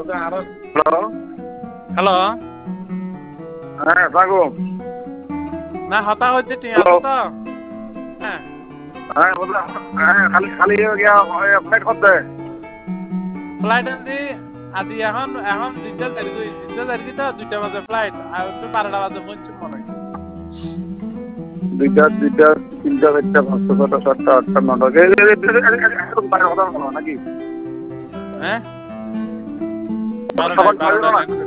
hello hello হ্যাঁ থাকো না হতা হচ্ছে ঠিক আছে তো হ্যাঁ হ্যাঁ হ্যাঁ খালি খালি গিয়া ফ্লাইট করতে ফ্লাইট আনছি আজি এখন এখন 2টা তারিখ তো 2টা বাজে ফ্লাইট আর 12টা বাজে পৌঁছুম মনে হয় দুইটা তিনটা চারটা পাঁচটা ছটা সাতটা আটটা নটা নাকি হ্যাঁ সকাল 12টা